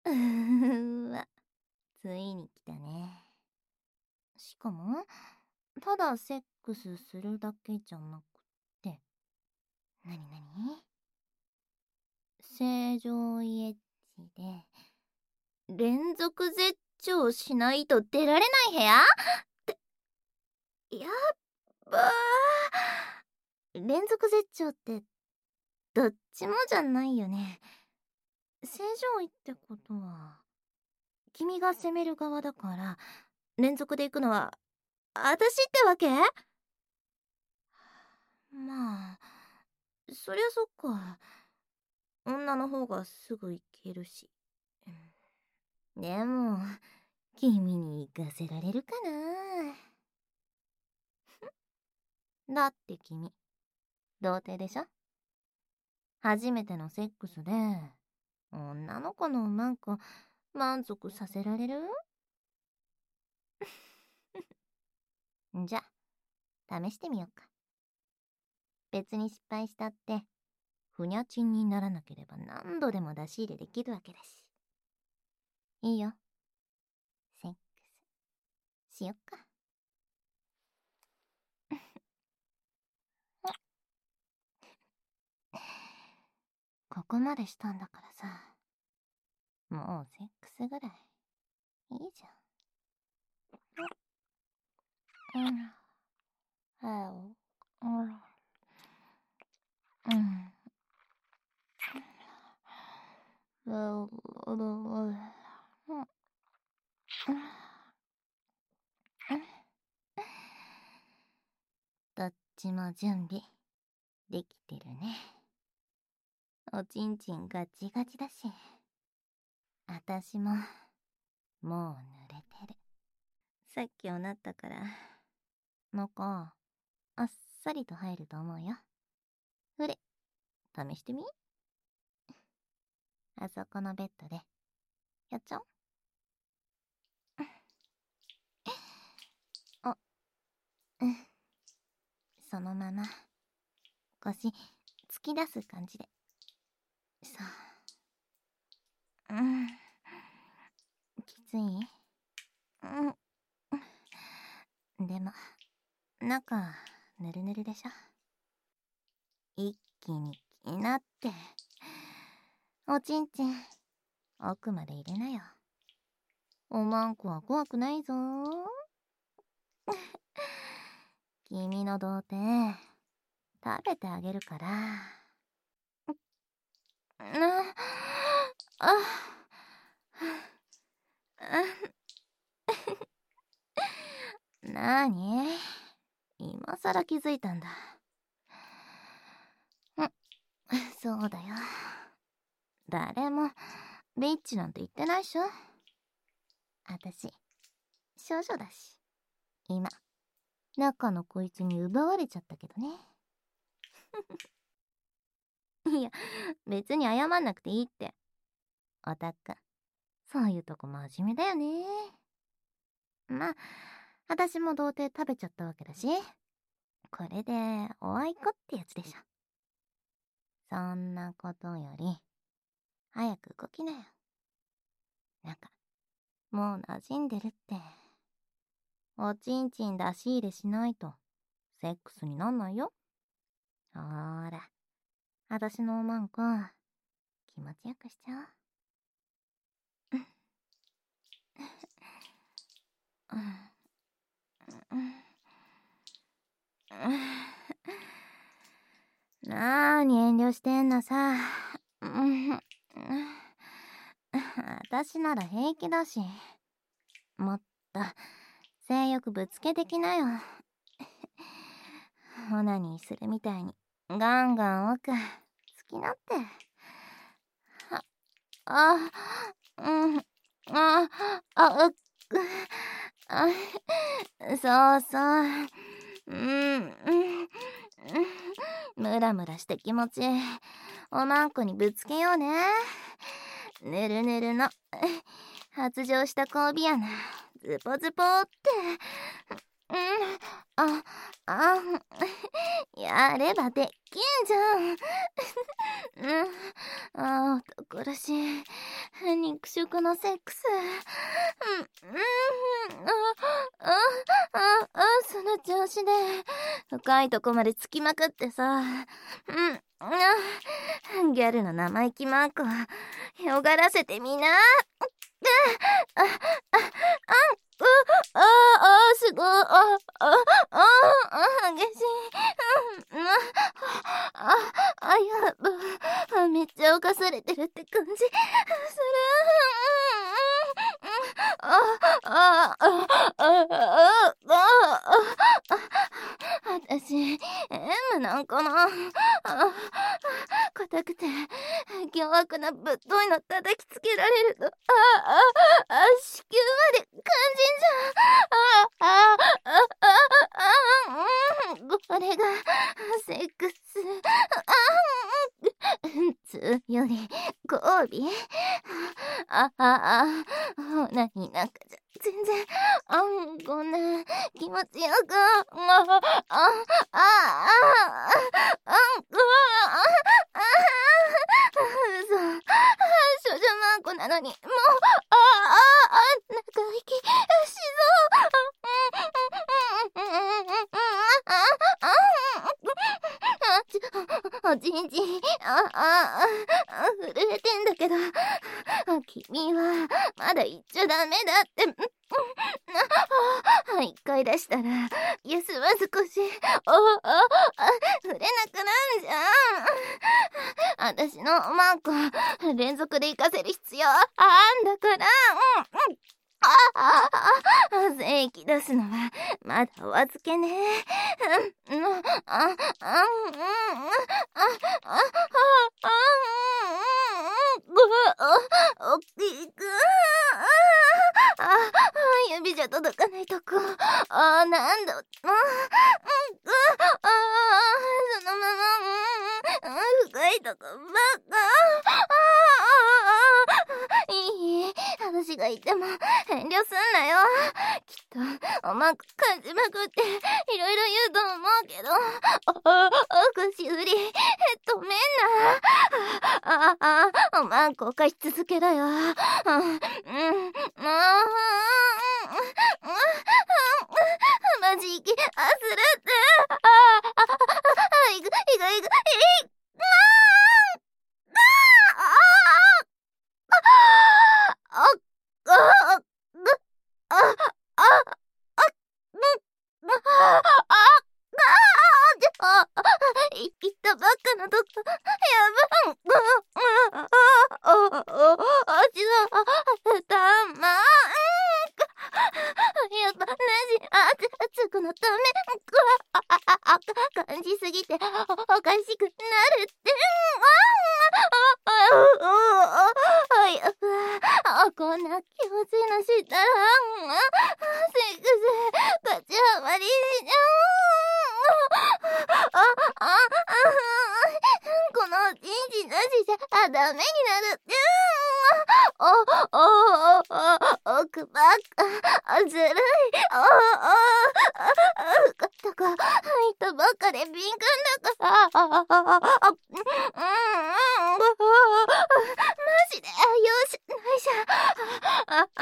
わ、ついに来たね。しかも、ただセックスするだけじゃなくて、なになに正常位エッジで、連続絶頂しないと出られない部屋って、やっばー。連続絶頂って、どっちもじゃないよね。正常位ってことは、君が攻める側だから、連続で行くのは、私ってわけ？まあ、そりゃそっか。女の方がすぐ行けるし。でも、君に行かせられるかな。だって君、童貞でしょ？初めてのセックスで、女の子のなんか満足させられる？じゃ、試してみようか。別に失敗したって、ふにゃちんにならなければ何度でも出し入れできるわけだし。いいよ。セックス、しよっか。ここまでしたんだからさ。もうセックスぐらい、いいじゃん。どっちも準備できてるね。おちんちんガチガチだし、あたしももう濡れてる。さっきおなったから、中あっさりと入ると思うよ。ほれ、試してみ。あそこのベッドでやっちゃおう。あ、そのまま腰突き出す感じで。さあ、きつい？でも中ぬるぬるでしょ。一気に気になって、おちんちん奥まで入れなよ。おまんこは怖くないぞ君の童貞食べてあげるから。あなに？今さら気づいたんだ。そうだよ。誰もビッチなんて言ってないっしょ。あたし少女だし。今中のこいつに奪われちゃったけどね。いや、別に謝んなくていいって。オタク、そういうとこ真面目だよね。まあ、私も童貞食べちゃったわけだし、これでおあいこってやつでしょ。そんなことより、早く動きなよ。なんか、もう馴染んでるって。おちんちん出し入れしないと、セックスになんないよ。ほーら、私のおまんこ、気持ちよくしちゃおう。なーに遠慮してんのさ。私なら平気だし。もっと性欲ぶつけてきなよ。オナニーするみたいにガンガン奥好きなって。あ、あ、あ、あ、そうそう。ムラムラした気持ち、おまんこにぶつけようね。ぬるぬるの、発情した交尾やな。ズポズポって。 あ、あ、やればできんじゃん。男らしい、肉食のセックス。その調子で、深いとこまでつきまくってさ。ギャルの生意気マークは、よがらせてみな。すごい、激しい。やば。めっちゃ犯されてるって感じ。する。私、M なんかな。硬くて、凶悪なぶっといの叩きつけられると、子宮まで肝心じゃん。これが、セックス。つより、交尾。何なんかじゃ、全然、こんな、気持ちよく、嘘。少女マンコなのに、もう、長生きしそう。おちんちん、震えてんだけど、君は、まだ言っちゃダメだって。一回出したら、休まず腰、触れなくなんじゃん。私のマンコ、連続で行かせる必要あんだから。精液出すのは、まだお預けね。大きく。指じゃ届かないとこ。なんだ。そのまま、深いとこばっか。いい、私がいても遠慮すんなよ。きっと、おまんこ感じまくっていろいろ言うと思うけど、腰振り、止めんな。おまんこを貸し続けろよ。マジ息、するって。いく、言ったばっかのとこ、やばん。たまやっぱ、熱くのため、感じすぎて、おかしくなるって。こんな気持ちいのしたら、セックス、勝ちはまりしちこの人事なしじゃダメになるって。奥ばっか、ずるい。とか、入ったばっかで敏感だから。マジで、容赦ないじゃん。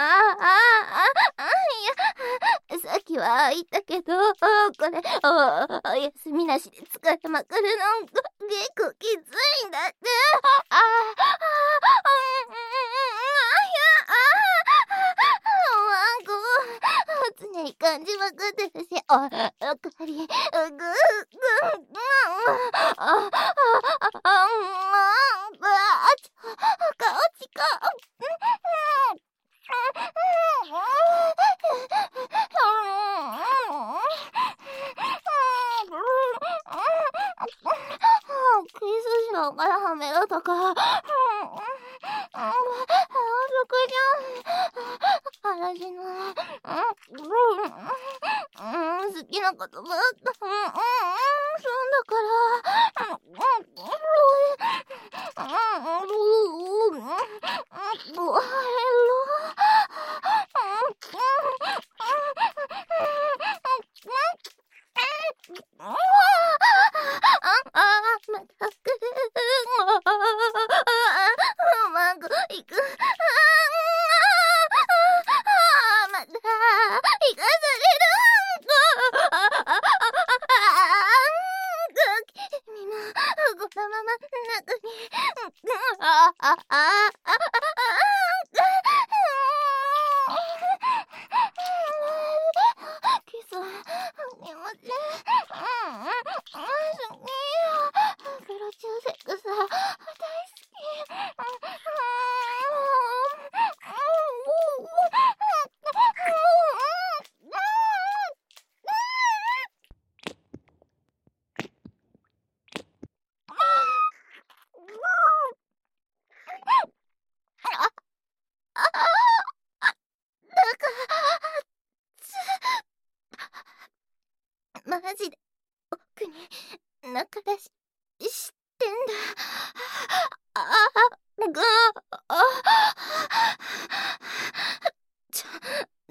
いや、さっきは言ったけど、これ、休みなしで疲れまくるの、結構きついんだって。常に感じまくってるし、おかり、ぐ顔近クイズしながらはめろとか、話の、好きなことばっか、そんだから、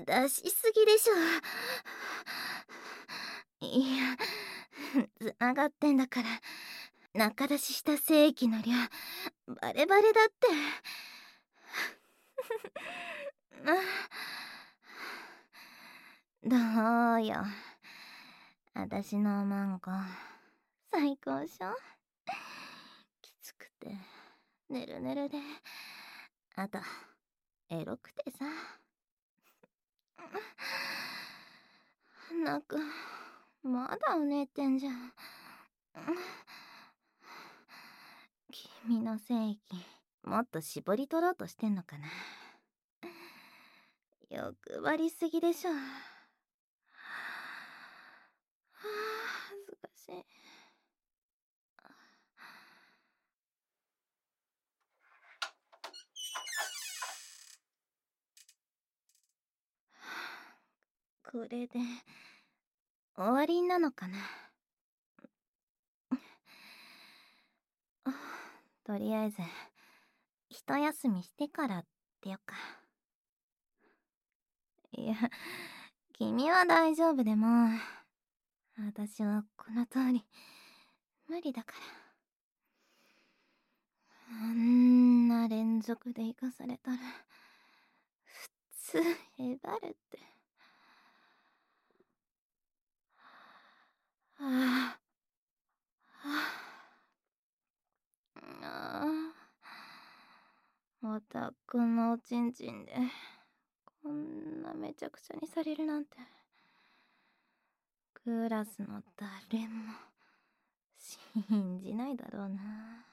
出しすぎでしょ。いや、繋がってんだから、中出しした精液の量、バレバレだって。どうよ。あたしのおまんこ、最高っしょ。きつくて、ねるねるで、あと、エロくてさ。なく、まだうねってんじゃん。君の精液、もっと絞り取ろうとしてんのかな。欲張りすぎでしょ。はあ、恥ずかしい。これで終わりなのかな。とりあえず一休みしてから出よっか。いや、君は大丈夫でも私はこの通り無理だから。あんな連続で生かされたら普通へばるって。はあ、はあ、オタクのおちんちんでこんなめちゃくちゃにされるなんて、クラスの誰も信じないだろうな。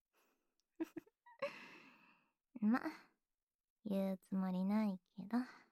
ま、言うつもりないけど。